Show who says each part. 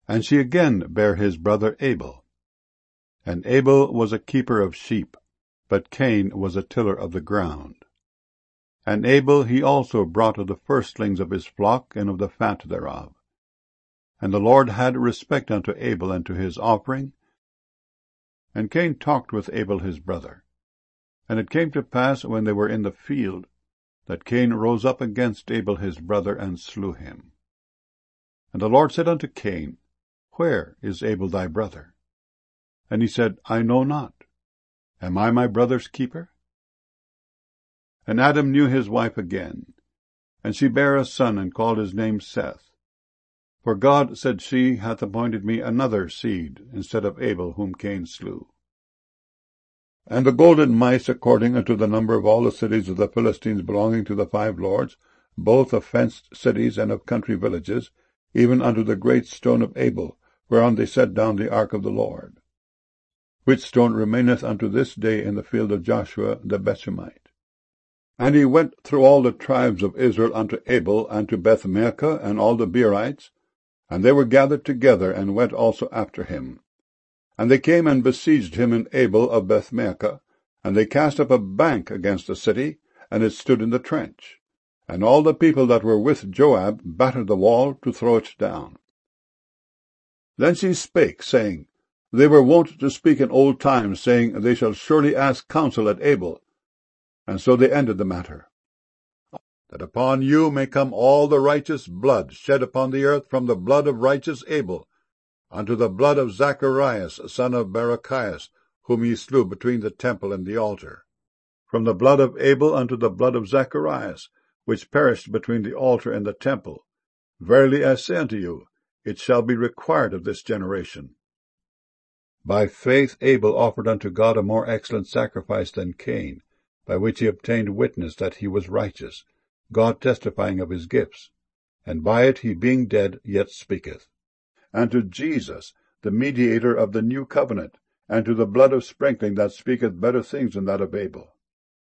Speaker 1: And she again bare his brother Abel. And Abel was a keeper of sheep, but Cain was a tiller of the ground. And Abel he also brought of the firstlings of his flock and of the fat thereof. And the Lord had respect unto Abel and to his offering. And Cain talked with Abel his brother. And it came to pass, when they were in the field, that Cain rose up against Abel his brother, and slew him. And the Lord said unto Cain, Where is Abel thy brother? And he said, I know not. Am I my brother's keeper? And Adam knew his wife again, and she bare a son, and called his name Seth. For God, said she, hath appointed me another seed, instead of Abel whom Cain slew. And the golden mice, according unto the number of all the cities of the Philistines belonging to the 5 lords, both of fenced cities and of country villages, even unto the great stone of Abel, whereon they set down the ark of the Lord, which stone remaineth unto this day in the field of Joshua the Bethshemite. And he went through all the tribes of Israel unto Abel, and to Bethmaachah, and all the Beerites, and they were gathered together, and went also after him. And they came and besieged him in Abel of Bethmaachah, and they cast up a bank against the city, and it stood in the trench. And all the people that were with Joab battered the wall to throw it down. Then she spake, saying, They were wont to speak in old times, saying, They shall surely ask counsel at Abel. And so they ended the matter. That upon you may come all the righteous blood shed upon the earth, from the blood of righteous Abel, unto the blood of Zacharias, son of Barachias, whom ye slew between the temple and the altar. From the blood of Abel unto the blood of Zacharias, which perished between the altar and the temple. Verily I say unto you, it shall be required of this generation. By faith Abel offered unto God a more excellent sacrifice than Cain, by which he obtained witness that he was righteous, God testifying of his gifts, and by it he being dead yet speaketh. And to Jesus, the mediator of the new covenant, and to the blood of sprinkling that speaketh better things than that of Abel.